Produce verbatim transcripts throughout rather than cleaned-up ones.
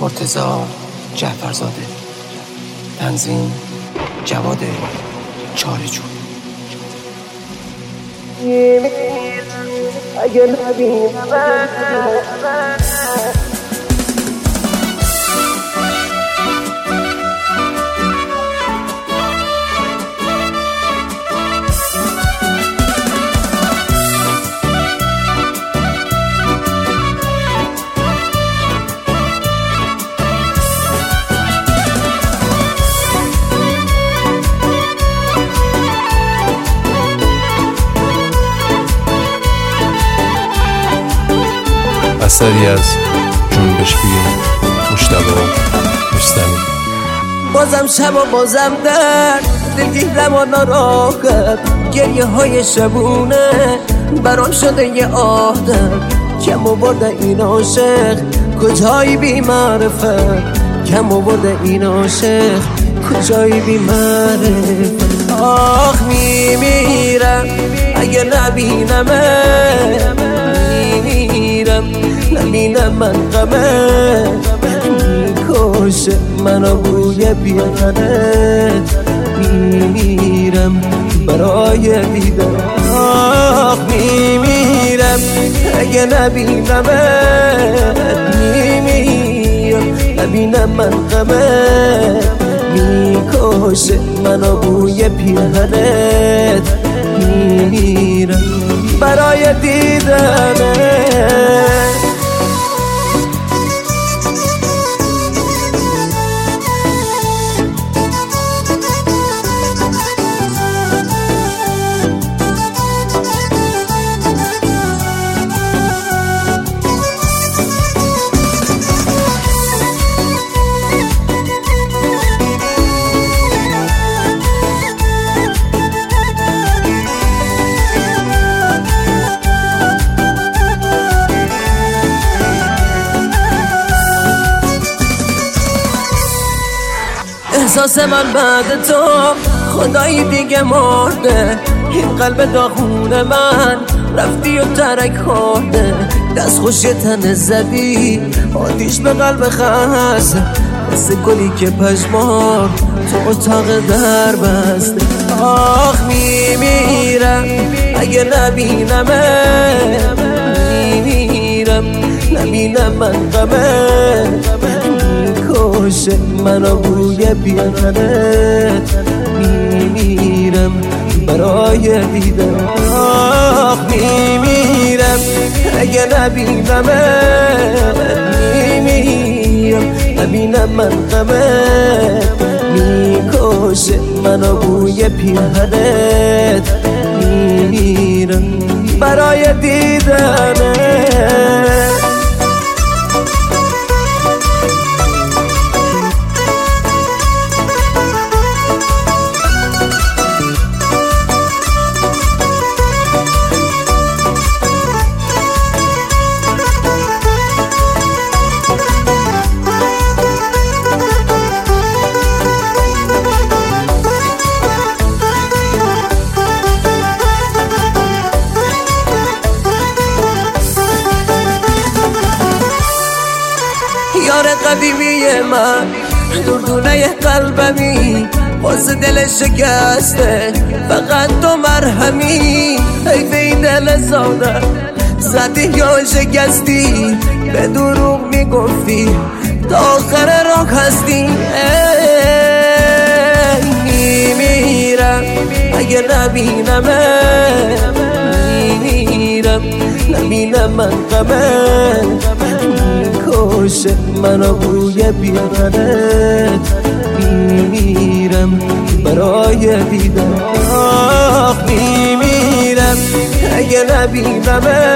مرتضی جعفرزاده. تنظیم جواد چارجو. اگه نبینم اثری از جنبش بی مجتبی رستمی. بازم شب و بازم درد دلگیرم و ناراحت، گریه های شبونه برام شده یه عادت. کم آورده این عاشق کجایی بی معرفت، کم آورده این عاشق کجایی بی معرفت. آخ میمیرم اگه نبینمه، میمیرم نبینم من غمه، میکشه منو بوی بیانت، میمیرم برای دیدن. آخ میمیرم اگه نبینمه، میمیرم نبینم من غمه، میکشه منو بوی پیرهنت، میمیرم برای دیدنت. احساس من بعد تو خدایی دیگه مرده، این قلب داغون من رفتی و ترک خورده. دست خوش تن زدی آتیش به قلب خسته، مثل گلی که پشمار تو اتاق در بسته. آخ میمیرم اگه نبینمه، میمیرم نبینم من غمه، میکشه منو بوی بیانت، میمیرم برای دیدن. آخ میمیرم اگه نبینمه، میمیرم نبینم من غمه، میکشه منو بوی پیرهنت، میمیرم برای دیدنت. یار قدیمی من دردونه قلبمی، باز دل شکسته فقط تو مرهمی. حیف این دل زاده زدی یا شکستی، به دروغ میگفتی تا آخر راه هستی. میمیرم اگه نبینمه، میمیرم نبینم من غمه، میکشه منو بوی بیانت، میمیرم برای دیدن. آخ میمیرم اگه نبینمه،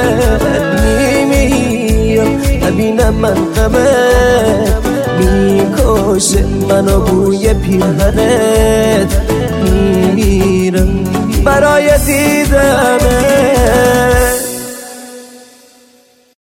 میمیرم نبینم من غمه، میکشه منو بوی پیرهنت، میمیرم برای دیدنت.